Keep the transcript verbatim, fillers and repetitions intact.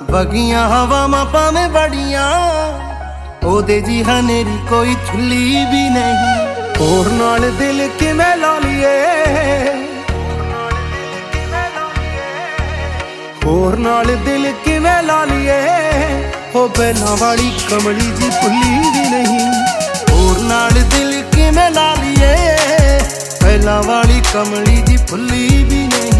ਵਗੀਆਂ ਹਵਾਵਾਂ ਭਾਵੇਂ ਬੜੀਆਂ, ਉਹਦੇ ਜੀ ਹਨੇਰੀ ਕੋਈ ਛੁੱਲੀ ਵੀ ਨਹੀਂ। ਹੋਰ ਨਾਲ ਦਿਲ ਕਿਵੇਂ ਲਾ ਲਈਏ, ਹੋਰ ਨਾਲ ਦਿਲ ਕਿਵੇਂ ਲਾ ਲਈਏ, ਹੋ ਪਹਿਲਾਂ ਵਾਲੀ ਕਮਲੀ ਜੀ ਭੁੱਲੀ ਵੀ ਨਹੀਂ। ਹੋਰ ਨਾਲ ਦਿਲ ਕਿਵੇਂ ਲਾ ਲਈਏ, ਪਹਿਲਾਂ ਵਾਲੀ ਕਮਲੀ ਜੀ ਭੁੱਲੀ ਵੀ ਨਹੀਂ।